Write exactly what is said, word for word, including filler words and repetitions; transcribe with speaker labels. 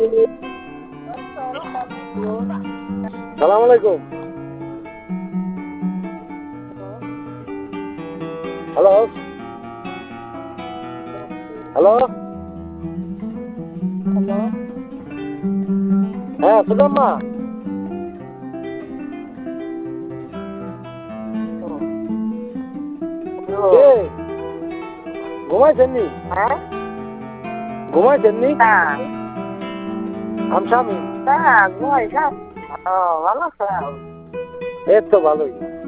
Speaker 1: সালাম আলাইকুম। Hello hello
Speaker 2: hello,
Speaker 1: হ্যাঁ সুদাম্মা, কে ঘুমাইছেন নি?
Speaker 2: হ্যাঁ,
Speaker 1: ঘুমাইছেন নি?
Speaker 2: তা
Speaker 1: আমি স্বামী।
Speaker 2: তা ঘুমাই যা। ও ভালো আছো?
Speaker 1: এই তো ভালোই।